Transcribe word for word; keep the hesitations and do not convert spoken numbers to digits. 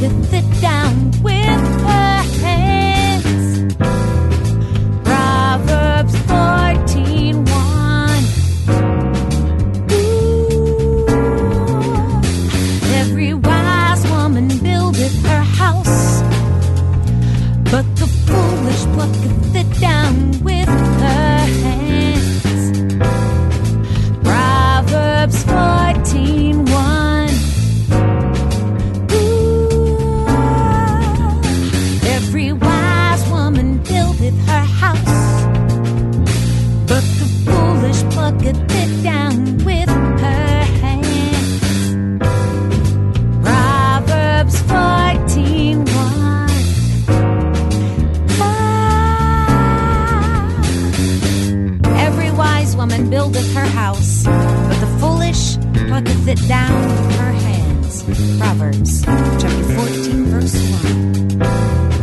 plucketh it down with her hands. Proverbs fourteen one. Ooh, every wise woman buildeth her house, but the foolish plucketh it down with her hands. Proverbs fourteen one. Ooh, every wise woman buildeth her house, but the foolish plucketh it down with her hands. Proverbs fourteen one. Every wise woman buildeth her house, but the foolish plucketh it down with her hands. Proverbs chapter fourteen, verse one.